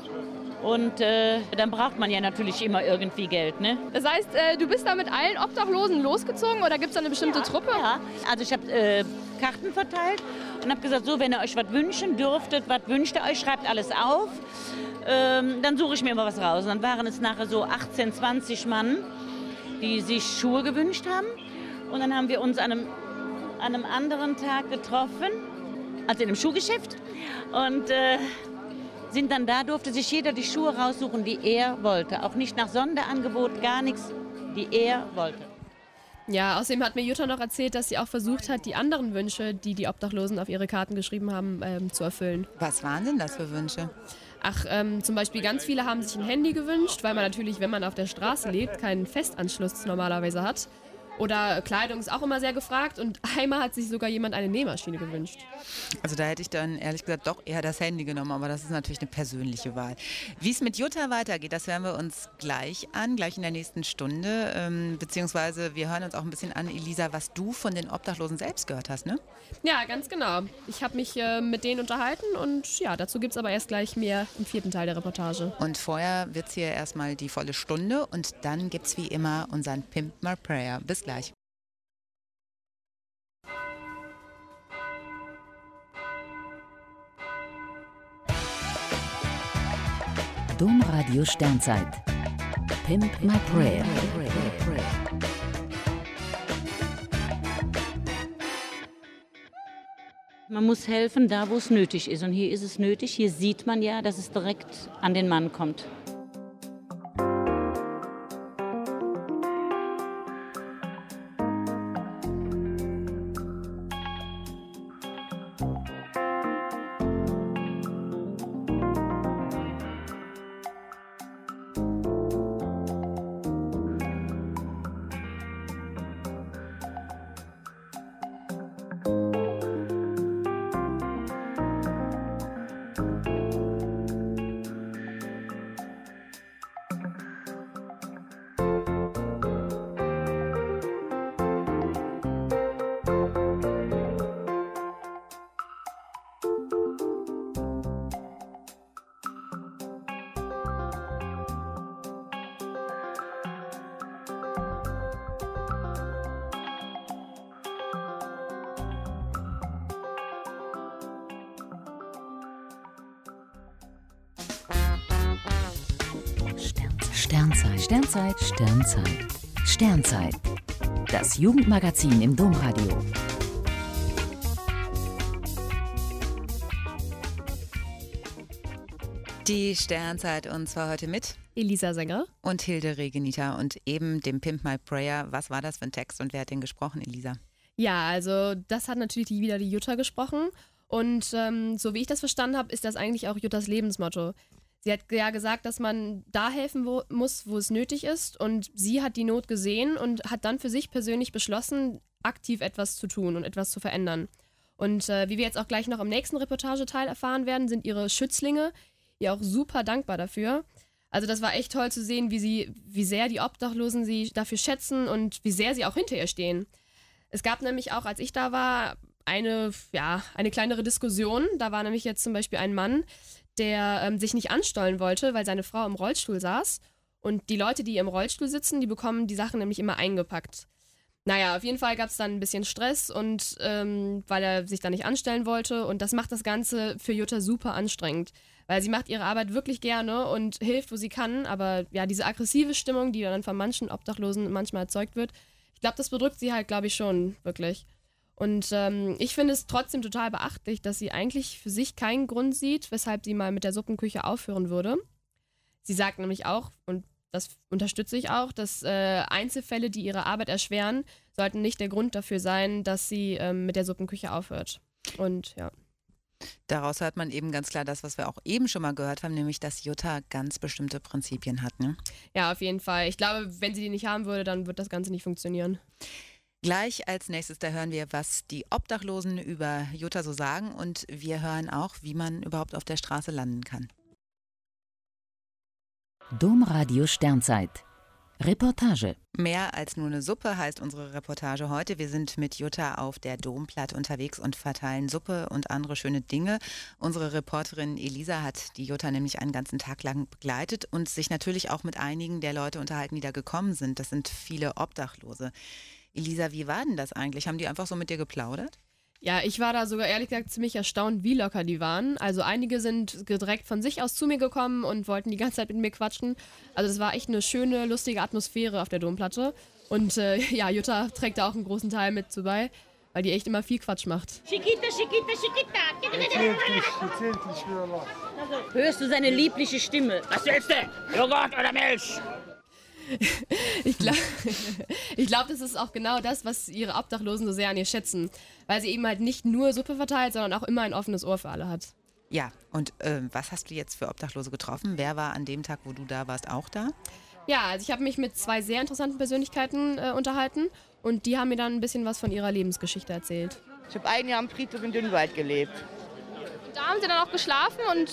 [SPEAKER 7] Und äh, dann braucht man ja natürlich immer irgendwie Geld, ne?
[SPEAKER 8] Das heißt, äh, du bist da mit allen Obdachlosen losgezogen oder gibt es da eine bestimmte
[SPEAKER 7] ja,
[SPEAKER 8] Truppe?
[SPEAKER 7] Ja, also ich habe äh, Karten verteilt und habe gesagt, so, wenn ihr euch was wünschen dürftet, was wünscht ihr euch, schreibt alles auf. Ähm, dann suche ich mir mal was raus. Und dann waren es nachher so achtzehn, zwanzig Mann, die sich Schuhe gewünscht haben. Und dann haben wir uns an einem, an einem anderen Tag getroffen, also in einem Schuhgeschäft. Und äh, sind dann da, durfte sich jeder die Schuhe raussuchen, die er wollte. Auch nicht nach Sonderangebot, gar nichts, die er wollte.
[SPEAKER 4] Ja, außerdem hat mir Jutta noch erzählt, dass sie auch versucht hat, die anderen Wünsche, die die Obdachlosen auf ihre Karten geschrieben haben, ähm, zu erfüllen.
[SPEAKER 3] Was waren denn das für Wünsche?
[SPEAKER 4] Ach, ähm, zum Beispiel ganz viele haben sich ein Handy gewünscht, weil man natürlich, wenn man auf der Straße lebt, keinen Festanschluss normalerweise hat. Oder Kleidung ist auch immer sehr gefragt und einmal hat sich sogar jemand eine Nähmaschine gewünscht.
[SPEAKER 3] Also da hätte ich dann ehrlich gesagt doch eher das Handy genommen, aber das ist natürlich eine persönliche Wahl. Wie es mit Jutta weitergeht, das hören wir uns gleich an, gleich in der nächsten Stunde. Ähm, beziehungsweise wir hören uns auch ein bisschen an, Elisa, was du von den Obdachlosen selbst gehört hast, ne?
[SPEAKER 4] Ja, ganz genau. Ich habe mich äh, mit denen unterhalten und ja, dazu gibt es aber erst gleich mehr im vierten Teil der Reportage.
[SPEAKER 3] Und vorher wird es hier erstmal die volle Stunde und dann gibt es wie immer unseren Pimp My Prayer. Bis gleich.
[SPEAKER 2] Domradio Sternzeit. Pimp My Prayer.
[SPEAKER 7] Man muss helfen, da wo es nötig ist. Und hier ist es nötig. Hier sieht man ja, dass es direkt an den Mann kommt.
[SPEAKER 2] Sternzeit. Sternzeit. Sternzeit. Sternzeit. Das Jugendmagazin im Domradio.
[SPEAKER 3] Die Sternzeit, und zwar heute mit
[SPEAKER 4] Elisa Sänger
[SPEAKER 3] und Hilde Regenita und eben dem Pimp My Prayer. Was war das für ein Text und wer hat den gesprochen, Elisa?
[SPEAKER 4] Ja, also das hat natürlich wieder die Jutta gesprochen und ähm, so wie ich das verstanden habe, ist das eigentlich auch Juttas Lebensmotto. Sie hat ja gesagt, dass man da helfen wo, muss, wo es nötig ist, und sie hat die Not gesehen und hat dann für sich persönlich beschlossen, aktiv etwas zu tun und etwas zu verändern. Und äh, wie wir jetzt auch gleich noch im nächsten Reportageteil erfahren werden, sind ihre Schützlinge ihr auch super dankbar dafür. Also das war echt toll zu sehen, wie sie, wie sehr die Obdachlosen sie dafür schätzen und wie sehr sie auch hinter ihr stehen. Es gab nämlich auch, als ich da war, eine, ja, eine kleinere Diskussion. Da war nämlich jetzt zum Beispiel ein Mann, der ähm, sich nicht anstollen wollte, weil seine Frau im Rollstuhl saß. Und die Leute, die im Rollstuhl sitzen, die bekommen die Sachen nämlich immer eingepackt. Naja, auf jeden Fall gab es dann ein bisschen Stress, und ähm, weil er sich da nicht anstellen wollte. Und das macht das Ganze für Jutta super anstrengend. Weil sie macht ihre Arbeit wirklich gerne und hilft, wo sie kann. Aber ja, diese aggressive Stimmung, die dann von manchen Obdachlosen manchmal erzeugt wird, ich glaube, das bedrückt sie halt, glaube ich, schon wirklich. Und ähm, ich finde es trotzdem total beachtlich, dass sie eigentlich für sich keinen Grund sieht, weshalb sie mal mit der Suppenküche aufhören würde. Sie sagt nämlich auch, und das unterstütze ich auch, dass äh, Einzelfälle, die ihre Arbeit erschweren, sollten nicht der Grund dafür sein, dass sie ähm, mit der Suppenküche aufhört. Und ja.
[SPEAKER 3] Daraus hört man eben ganz klar das, was wir auch eben schon mal gehört haben, nämlich, dass Jutta ganz bestimmte Prinzipien hat, ne?
[SPEAKER 4] Ja, auf jeden Fall. Ich glaube, wenn sie die nicht haben würde, dann wird das Ganze nicht funktionieren.
[SPEAKER 3] Gleich als nächstes, da hören wir, was die Obdachlosen über Jutta so sagen, und wir hören auch, wie man überhaupt auf der Straße landen kann.
[SPEAKER 2] Domradio Sternzeit. Reportage.
[SPEAKER 3] Mehr als nur eine Suppe heißt unsere Reportage heute. Wir sind mit Jutta auf der Domplatte unterwegs und verteilen Suppe und andere schöne Dinge. Unsere Reporterin Elisa hat die Jutta nämlich einen ganzen Tag lang begleitet und sich natürlich auch mit einigen der Leute unterhalten, die da gekommen sind. Das sind viele Obdachlose. Elisa, wie war denn das eigentlich? Haben die einfach so mit dir geplaudert?
[SPEAKER 4] Ja, ich war da sogar ehrlich gesagt ziemlich erstaunt, wie locker die waren. Also einige sind direkt von sich aus zu mir gekommen und wollten die ganze Zeit mit mir quatschen. Also es war echt eine schöne, lustige Atmosphäre auf der Domplatte. Und äh, ja, Jutta trägt da auch einen großen Teil mit zu bei, weil die echt immer viel Quatsch macht.
[SPEAKER 13] Chiquita, Chiquita, Chiquita.
[SPEAKER 7] Hörst du seine liebliche Stimme?
[SPEAKER 13] Was willst du? Joghurt oder Milch?
[SPEAKER 4] Ich glaube, ich glaub, das ist auch genau das, was ihre Obdachlosen so sehr an ihr schätzen. Weil sie eben halt nicht nur Suppe verteilt, sondern auch immer ein offenes Ohr für alle hat.
[SPEAKER 3] Ja, und äh, was hast du jetzt für Obdachlose getroffen? Wer war an dem Tag, wo du da warst, auch da?
[SPEAKER 4] Ja, also ich habe mich mit zwei sehr interessanten Persönlichkeiten äh, unterhalten. Und die haben mir dann ein bisschen was von ihrer Lebensgeschichte erzählt.
[SPEAKER 14] Ich habe ein Jahr am Friedhof in Dünnwald gelebt.
[SPEAKER 8] Und da haben Sie dann auch geschlafen? Und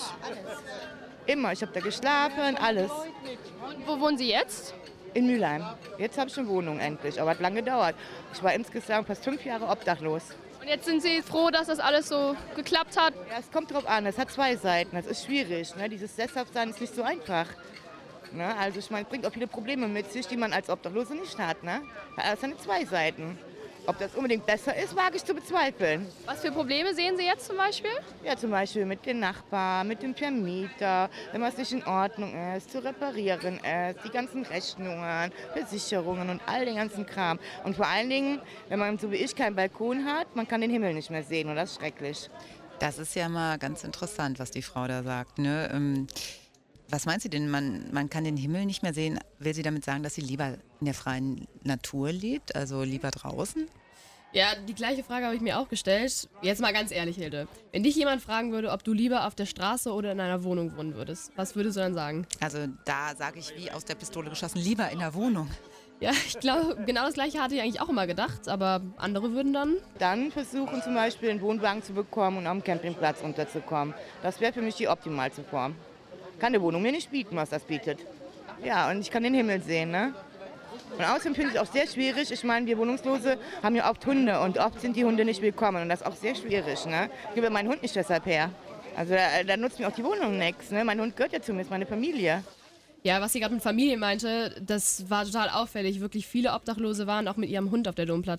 [SPEAKER 14] Immer, ich habe da geschlafen, alles.
[SPEAKER 8] Und wo wohnen Sie jetzt?
[SPEAKER 14] In Mülheim. Jetzt habe ich eine Wohnung endlich, aber hat lange gedauert. Ich war insgesamt fast fünf Jahre obdachlos.
[SPEAKER 8] Und jetzt sind Sie froh, dass das alles so geklappt hat?
[SPEAKER 14] Ja, es kommt drauf an, es hat zwei Seiten, das ist schwierig. Ne? Dieses Sesshaftsein ist nicht so einfach. Ne? Also ich meine, es bringt auch viele Probleme mit sich, die man als Obdachlose nicht hat. Ne? Das sind zwei Seiten. Ob das unbedingt besser ist, wage ich zu bezweifeln.
[SPEAKER 8] Was für Probleme sehen Sie jetzt zum Beispiel?
[SPEAKER 14] Ja, zum Beispiel mit den Nachbarn, mit dem Vermieter, wenn was nicht in Ordnung ist, zu reparieren ist, die ganzen Rechnungen, Versicherungen und all den ganzen Kram. Und vor allen Dingen, wenn man so wie ich keinen Balkon hat, man kann den Himmel nicht mehr sehen und das ist schrecklich.
[SPEAKER 3] Das ist ja mal ganz interessant, was die Frau da sagt, ne? Ähm Was meint sie denn? Man, man kann den Himmel nicht mehr sehen. Will sie damit sagen, dass sie lieber in der freien Natur lebt, also lieber draußen?
[SPEAKER 4] Ja, die gleiche Frage habe ich mir auch gestellt. Jetzt mal ganz ehrlich, Hilde. Wenn dich jemand fragen würde, ob du lieber auf der Straße oder in einer Wohnung wohnen würdest, was würdest du dann sagen?
[SPEAKER 3] Also da sage ich wie aus der Pistole geschossen, lieber in der Wohnung.
[SPEAKER 4] Ja, ich glaube, genau das Gleiche hatte ich eigentlich auch immer gedacht, aber andere würden dann...
[SPEAKER 14] Dann versuchen zum Beispiel einen Wohnwagen zu bekommen und am Campingplatz unterzukommen. Das wäre für mich die optimalste Form. Kann die Wohnung mir nicht bieten, was das bietet. Ja, und ich kann den Himmel sehen, ne? Und außerdem finde ich es auch sehr schwierig. Ich meine, wir Wohnungslose haben ja oft Hunde und oft sind die Hunde nicht willkommen. Und das ist auch sehr schwierig, ne? Ich gebe meinen Hund nicht deshalb her. Also da, da nutzt mir auch die Wohnung nichts, ne? Mein Hund gehört ja zu mir, ist meine Familie.
[SPEAKER 4] Ja, was sie gerade mit Familie meinte, das war total auffällig. Wirklich viele Obdachlose waren auch mit ihrem Hund auf der Domplatte.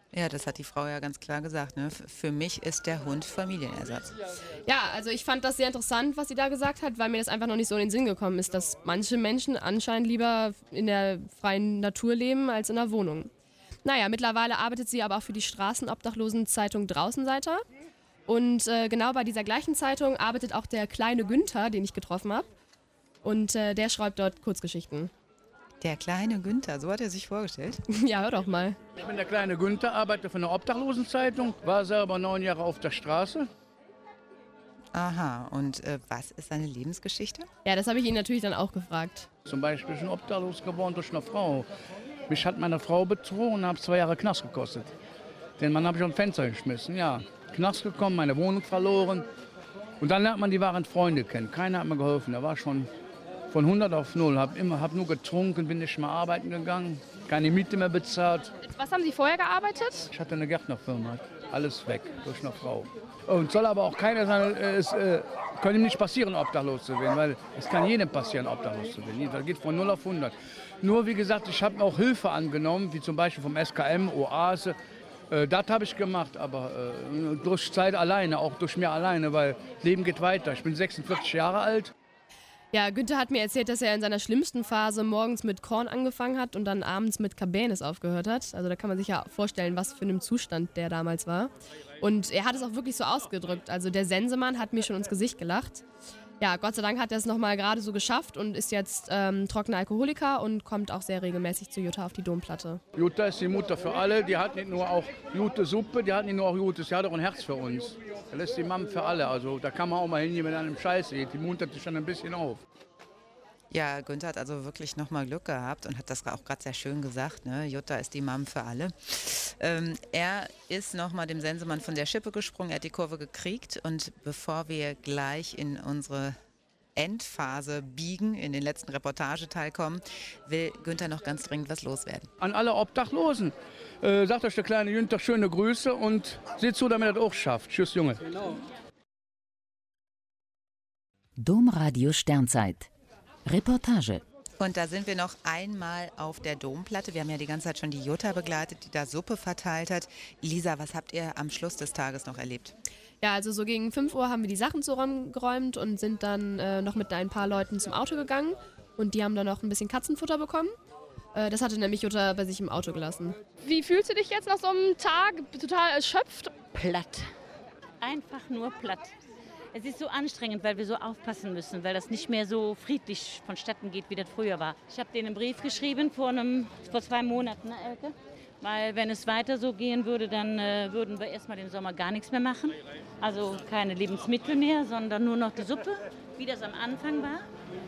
[SPEAKER 3] Ja, das hat die Frau ja ganz klar gesagt. Ne? Für mich ist der Hund Familienersatz.
[SPEAKER 4] Ja, also ich fand das sehr interessant, was sie da gesagt hat, weil mir das einfach noch nicht so in den Sinn gekommen ist, dass manche Menschen anscheinend lieber in der freien Natur leben als in der Wohnung. Naja, mittlerweile arbeitet sie aber auch für die Straßenobdachlosenzeitung Draußenseiter. Und äh, genau bei dieser gleichen Zeitung arbeitet auch der kleine Günther, den ich getroffen habe. Und äh, der schreibt dort Kurzgeschichten.
[SPEAKER 3] Der kleine Günther, so hat er sich vorgestellt?
[SPEAKER 4] Ja, hör doch mal.
[SPEAKER 12] Ich bin der kleine Günther, arbeite für eine Obdachlosenzeitung, war selber neun Jahre auf der Straße.
[SPEAKER 3] Aha, und äh, was ist seine Lebensgeschichte?
[SPEAKER 4] Ja, das habe ich ihn natürlich dann auch gefragt.
[SPEAKER 12] Zum Beispiel bin ich obdachlos geworden durch eine Frau. Mich hat meine Frau betrogen und habe zwei Jahre Knast gekostet. Den Mann habe ich auf dem Fenster geschmissen, ja. Knast gekommen, meine Wohnung verloren. Und dann lernt man die wahren Freunde kennen. Keiner hat mir geholfen, da war schon von hundert auf null. Habe immer, hab nur getrunken, bin nicht mehr arbeiten gegangen, keine Miete mehr bezahlt.
[SPEAKER 8] Was haben Sie vorher gearbeitet?
[SPEAKER 12] Ich hatte eine Gärtnerfirma, alles weg durch eine Frau. Und soll aber auch keiner sein, es äh, könnte ihm nicht passieren, obdachlos zu werden, weil es kann jedem passieren, obdachlos zu werden. Das geht von null auf hundert. Nur wie gesagt, ich habe auch Hilfe angenommen, wie zum Beispiel vom S K M, Oase. Äh, das habe ich gemacht, aber äh, durch Zeit alleine, auch durch mir alleine, weil Leben geht weiter. Ich bin sechsundvierzig Jahre alt.
[SPEAKER 4] Ja, Günther hat mir erzählt, dass er in seiner schlimmsten Phase morgens mit Korn angefangen hat und dann abends mit Cabernet aufgehört hat. Also da kann man sich ja vorstellen, was für einen Zustand der damals war. Und er hat es auch wirklich so ausgedrückt. Also der Sensemann hat mir schon ins Gesicht gelacht. Ja, Gott sei Dank hat er es nochmal gerade so geschafft und ist jetzt ähm, trockener Alkoholiker und kommt auch sehr regelmäßig zu Jutta auf die Domplatte.
[SPEAKER 12] Jutta ist die Mutter für alle. Die hat nicht nur auch gute Suppe, die hat nicht nur auch gutes, die hat auch ein Herz für uns. Das ist die Mama für alle. Also da kann man auch mal hingehen, wenn einem Scheiß geht. Die muntert sich schon ein bisschen auf.
[SPEAKER 3] Ja, Günther hat also wirklich nochmal Glück gehabt und hat das auch gerade sehr schön gesagt. Ne? Jutta ist die Mom für alle. Ähm, er ist nochmal dem Sensemann von der Schippe gesprungen, er hat die Kurve gekriegt. Und bevor wir gleich in unsere Endphase biegen, in den letzten Reportageteil kommen, will Günther noch ganz dringend was loswerden.
[SPEAKER 12] An alle Obdachlosen, äh, sagt euch der kleine Günther schöne Grüße und seht zu, damit er das auch schafft. Tschüss, Junge. Genau.
[SPEAKER 2] Domradio Sternzeit. Reportage.
[SPEAKER 3] Und da sind wir noch einmal auf der Domplatte. Wir haben ja die ganze Zeit schon die Jutta begleitet, die da Suppe verteilt hat. Lisa, was habt ihr am Schluss des Tages noch erlebt?
[SPEAKER 4] Ja, also so gegen fünf Uhr haben wir die Sachen zusammengeräumt und sind dann äh, noch mit ein paar Leuten zum Auto gegangen. Und die haben dann noch ein bisschen Katzenfutter bekommen. Äh, das hatte nämlich Jutta bei sich im Auto gelassen.
[SPEAKER 8] Wie fühlst du dich jetzt nach so einem Tag? Total erschöpft?
[SPEAKER 7] Platt. Einfach nur platt. Es ist so anstrengend, weil wir so aufpassen müssen, weil das nicht mehr so friedlich vonstatten geht, wie das früher war. Ich habe denen einen Brief geschrieben vor, einem, vor zwei Monaten, ne, Elke? Weil wenn es weiter so gehen würde, dann äh, würden wir erstmal den Sommer gar nichts mehr machen. Also keine Lebensmittel mehr, sondern nur noch die Suppe, wie das am Anfang war.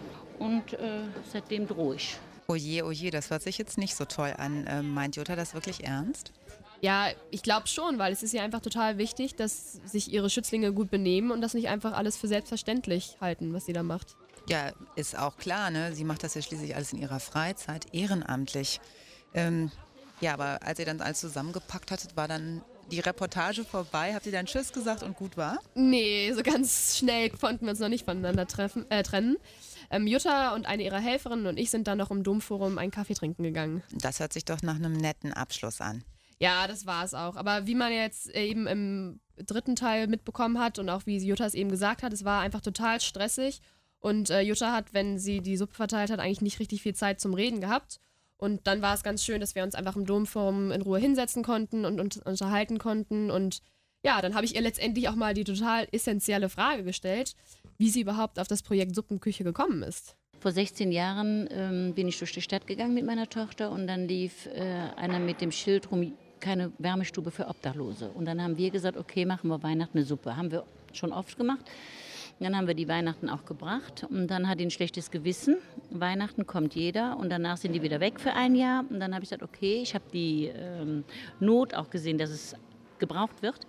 [SPEAKER 7] Und äh, seitdem drohe ich.
[SPEAKER 3] Oje, oje, das hört sich jetzt nicht so toll an. Ähm, meint Jutta das wirklich ernst?
[SPEAKER 4] Ja, ich glaube schon, weil es ist ja einfach total wichtig, dass sich ihre Schützlinge gut benehmen und das nicht einfach alles für selbstverständlich halten, was sie da macht.
[SPEAKER 3] Ja, ist auch klar, ne? Sie macht das ja schließlich alles in ihrer Freizeit, ehrenamtlich. Ähm, ja, aber als ihr dann alles zusammengepackt hattet, war dann die Reportage vorbei. Habt ihr dann Tschüss gesagt und gut war?
[SPEAKER 4] Nee, so ganz schnell konnten wir uns noch nicht voneinander treffen, äh, trennen. Ähm, Jutta und eine ihrer Helferinnen und ich sind dann noch im Domforum einen Kaffee trinken gegangen.
[SPEAKER 3] Das hört sich doch nach einem netten Abschluss an.
[SPEAKER 4] Ja, das war es auch. Aber wie man jetzt eben im dritten Teil mitbekommen hat und auch wie Jutta es eben gesagt hat, es war einfach total stressig. Und äh, Jutta hat, wenn sie die Suppe verteilt hat, eigentlich nicht richtig viel Zeit zum Reden gehabt. Und dann war es ganz schön, dass wir uns einfach im Domforum in Ruhe hinsetzen konnten und uns unterhalten konnten. Und ja, dann habe ich ihr letztendlich auch mal die total essentielle Frage gestellt, wie sie überhaupt auf das Projekt Suppenküche gekommen ist.
[SPEAKER 7] Vor sechzehn Jahren ähm, bin ich durch die Stadt gegangen mit meiner Tochter und dann lief äh, einer mit dem Schild rum, keine Wärmestube für Obdachlose. Und dann haben wir gesagt, okay, machen wir Weihnachten eine Suppe. Haben wir schon oft gemacht. Und dann haben wir die Weihnachten auch gebracht und dann hat die ein schlechtes Gewissen. Weihnachten kommt jeder und danach sind die wieder weg für ein Jahr. Und dann habe ich gesagt, okay, ich habe die ähm, Not auch gesehen, dass es gebraucht wird.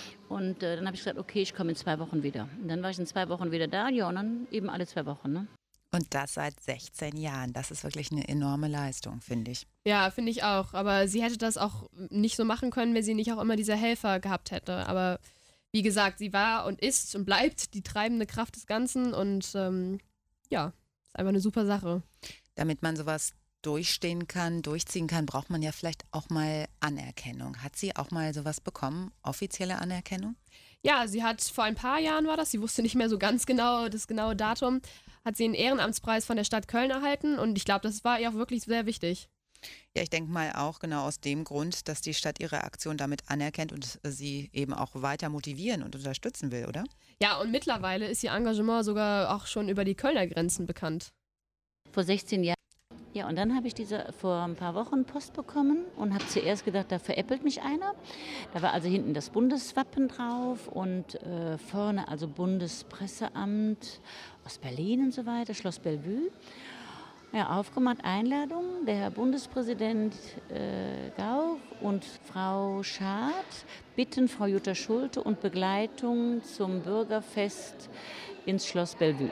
[SPEAKER 7] Und äh, dann habe ich gesagt, okay, ich komme in zwei Wochen wieder. Und dann war ich in zwei Wochen wieder da, ja, und dann eben alle zwei Wochen, ne?
[SPEAKER 3] Und das seit sechzehn Jahren. Das ist wirklich eine enorme Leistung, finde ich.
[SPEAKER 4] Ja, finde ich auch. Aber sie hätte das auch nicht so machen können, wenn sie nicht auch immer diese Helfer gehabt hätte. Aber wie gesagt, sie war und ist und bleibt die treibende Kraft des Ganzen. Und ähm, ja, ist einfach eine super Sache.
[SPEAKER 3] Damit man sowas durchstehen kann, durchziehen kann, braucht man ja vielleicht auch mal Anerkennung. Hat sie auch mal sowas bekommen, offizielle Anerkennung?
[SPEAKER 4] Ja, sie hat vor ein paar Jahren war das, sie wusste nicht mehr so ganz genau das genaue Datum, hat sie einen Ehrenamtspreis von der Stadt Köln erhalten und ich glaube, das war ihr auch wirklich sehr wichtig.
[SPEAKER 3] Ja, ich denke mal auch genau aus dem Grund, dass die Stadt ihre Aktion damit anerkennt und sie eben auch weiter motivieren und unterstützen will, oder?
[SPEAKER 4] Ja, und mittlerweile ist ihr Engagement sogar auch schon über die Kölner Grenzen bekannt.
[SPEAKER 7] Vor sechzehn Jahren. Ja, und dann habe ich diese vor ein paar Wochen Post bekommen und habe zuerst gedacht, da veräppelt mich einer. Da war also hinten das Bundeswappen drauf und äh, vorne also Bundespresseamt aus Berlin und so weiter, Schloss Bellevue. Ja, aufgemacht, Einladung, der Herr Bundespräsident äh, Gauck und Frau Schad bitten Frau Jutta Schulte und Begleitung zum Bürgerfest ins Schloss Bellevue.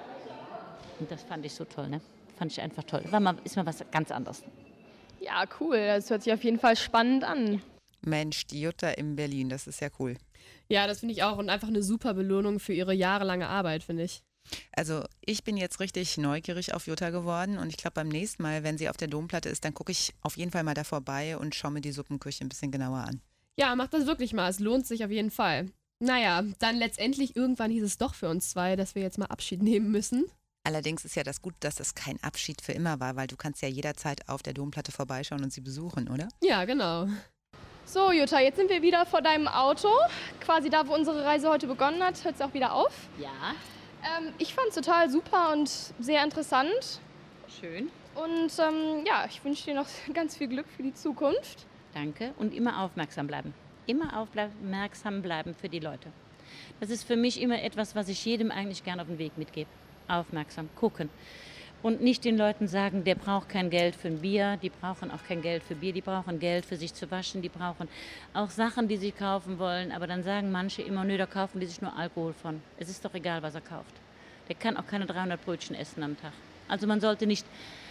[SPEAKER 7] Und das fand ich so toll, ne? Fand ich einfach toll. War mal, ist mal was ganz anderes.
[SPEAKER 8] Ja, cool. Das hört sich auf jeden Fall spannend an.
[SPEAKER 3] Mensch, die Jutta in Berlin, das ist ja cool.
[SPEAKER 4] Ja, das finde ich auch und einfach eine super Belohnung für ihre jahrelange Arbeit, finde ich.
[SPEAKER 3] Also ich bin jetzt richtig neugierig auf Jutta geworden und ich glaube beim nächsten Mal, wenn sie auf der Domplatte ist, dann gucke ich auf jeden Fall mal da vorbei und schaue mir die Suppenküche ein bisschen genauer an.
[SPEAKER 4] Ja, mach das wirklich mal, es lohnt sich auf jeden Fall. Naja, dann letztendlich irgendwann hieß es doch für uns zwei, dass wir jetzt mal Abschied nehmen müssen.
[SPEAKER 3] Allerdings ist ja das gut, dass das kein Abschied für immer war, weil du kannst ja jederzeit auf der Domplatte vorbeischauen und sie besuchen, oder?
[SPEAKER 4] Ja, genau.
[SPEAKER 8] So, Jutta, jetzt sind wir wieder vor deinem Auto. Quasi da, wo unsere Reise heute begonnen hat, hört es auch wieder auf.
[SPEAKER 7] Ja.
[SPEAKER 8] Ähm, ich fand es total super und sehr interessant.
[SPEAKER 7] Schön.
[SPEAKER 8] Und ähm, ja, ich wünsche dir noch ganz viel Glück für die Zukunft.
[SPEAKER 7] Danke und immer aufmerksam bleiben. Immer aufmerksam bleiben für die Leute. Das ist für mich immer etwas, was ich jedem eigentlich gerne auf den Weg mitgebe. Aufmerksam, gucken. Und nicht den Leuten sagen, der braucht kein Geld für ein Bier, die brauchen auch kein Geld für Bier, die brauchen Geld für sich zu waschen, die brauchen auch Sachen, die sie kaufen wollen. Aber dann sagen manche immer, nö, da kaufen die sich nur Alkohol von. Es ist doch egal, was er kauft. Der kann auch keine dreihundert Brötchen essen am Tag. Also man sollte nicht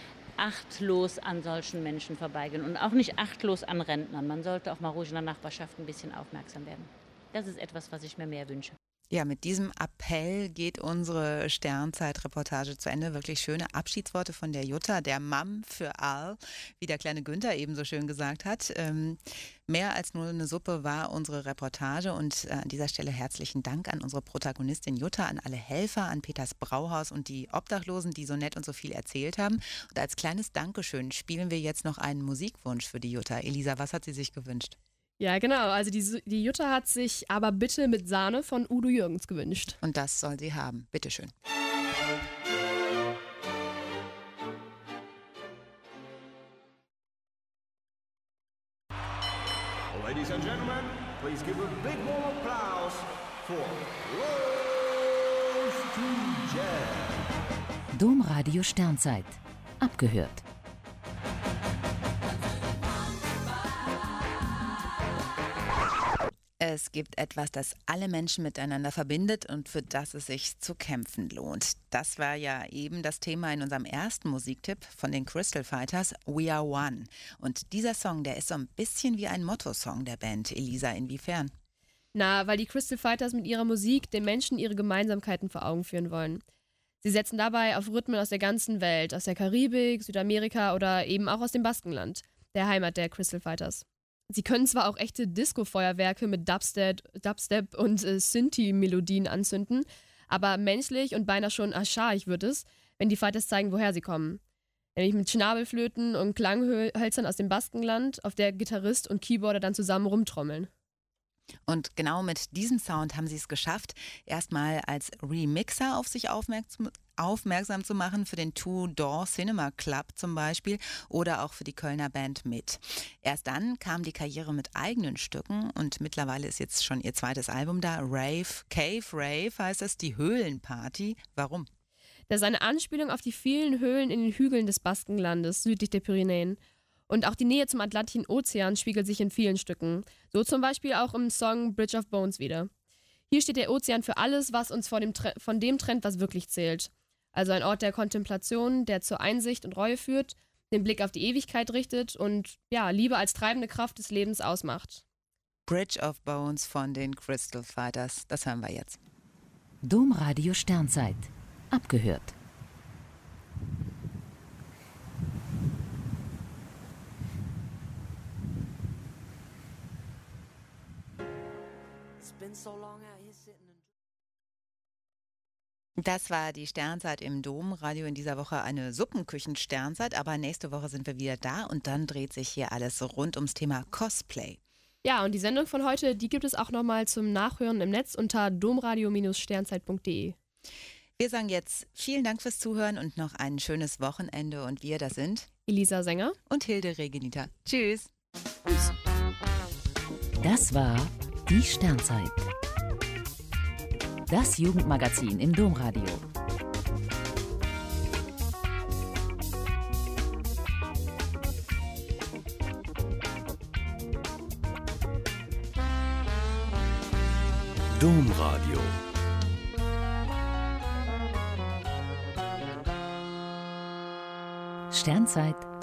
[SPEAKER 7] achtlos an solchen Menschen vorbeigehen und auch nicht achtlos an Rentnern. Man sollte auch mal ruhig in der Nachbarschaft ein bisschen aufmerksam werden. Das ist etwas, was ich mir mehr wünsche.
[SPEAKER 3] Ja, mit diesem Appell geht unsere Sternzeit-Reportage zu Ende. Wirklich schöne Abschiedsworte von der Jutta, der Mam für all, wie der kleine Günther eben so schön gesagt hat. Ähm, mehr als nur eine Suppe war unsere Reportage und äh, an dieser Stelle herzlichen Dank an unsere Protagonistin Jutta, an alle Helfer, an Peters Brauhaus und die Obdachlosen, die so nett und so viel erzählt haben. Und als kleines Dankeschön spielen wir jetzt noch einen Musikwunsch für die Jutta. Elisa, was hat sie sich gewünscht?
[SPEAKER 4] Ja, genau. Also die, die Jutta hat sich aber bitte mit Sahne von Udo Jürgens gewünscht.
[SPEAKER 3] Und das soll sie haben. Bitteschön.
[SPEAKER 5] Ladies and gentlemen, please give a big warm applause for Close to Jazz.
[SPEAKER 2] Domradio Sternzeit. Abgehört.
[SPEAKER 3] Es gibt etwas, das alle Menschen miteinander verbindet und für das es sich zu kämpfen lohnt. Das war ja eben das Thema in unserem ersten Musiktipp von den Crystal Fighters, We Are One. Und dieser Song, der ist so ein bisschen wie ein Motto-Song der Band. Elisa, inwiefern?
[SPEAKER 4] Na, weil die Crystal Fighters mit ihrer Musik den Menschen ihre Gemeinsamkeiten vor Augen führen wollen. Sie setzen dabei auf Rhythmen aus der ganzen Welt, aus der Karibik, Südamerika oder eben auch aus dem Baskenland, der Heimat der Crystal Fighters. Sie können zwar auch echte Disco-Feuerwerke mit Dubstep, Dubstep und äh, Synthi-Melodien anzünden, aber menschlich und beinahe schon archaisch wird es, wenn die Fighters zeigen, woher sie kommen. Nämlich mit Schnabelflöten und Klanghölzern aus dem Baskenland, auf der Gitarrist und Keyboarder dann zusammen rumtrommeln.
[SPEAKER 3] Und genau mit diesem Sound haben sie es geschafft, erstmal als Remixer auf sich aufmerksam, aufmerksam zu machen, für den Two Door Cinema Club zum Beispiel oder auch für die Kölner Band Mit. Erst dann kam die Karriere mit eigenen Stücken und mittlerweile ist jetzt schon ihr zweites Album da, Rave, Cave Rave heißt es, die Höhlenparty. Warum?
[SPEAKER 4] Das ist eine Anspielung auf die vielen Höhlen in den Hügeln des Baskenlandes südlich der Pyrenäen. Und auch die Nähe zum Atlantischen Ozean spiegelt sich in vielen Stücken. So zum Beispiel auch im Song Bridge of Bones wieder. Hier steht der Ozean für alles, was uns von dem, von dem trennt, was wirklich zählt. Also ein Ort der Kontemplation, der zur Einsicht und Reue führt, den Blick auf die Ewigkeit richtet und ja, Liebe als treibende Kraft des Lebens ausmacht.
[SPEAKER 3] Bridge of Bones von den Crystal Fighters, das hören wir jetzt.
[SPEAKER 2] Domradio Sternzeit. Abgehört.
[SPEAKER 3] Das war die Sternzeit im Domradio. In dieser Woche eine Suppenküchen-Sternzeit, aber nächste Woche sind wir wieder da und dann dreht sich hier alles rund ums Thema Cosplay.
[SPEAKER 4] Ja, und die Sendung von heute, die gibt es auch nochmal zum Nachhören im Netz unter domradio Sternzeit punkt de.
[SPEAKER 3] Wir sagen jetzt vielen Dank fürs Zuhören und noch ein schönes Wochenende. Und wir, das sind
[SPEAKER 4] Elisa Sänger
[SPEAKER 3] und Hilde Regenita. Tschüss.
[SPEAKER 4] Tschüss.
[SPEAKER 2] Das war die Sternzeit. Das Jugendmagazin im Domradio.
[SPEAKER 1] Domradio.
[SPEAKER 2] Sternzeit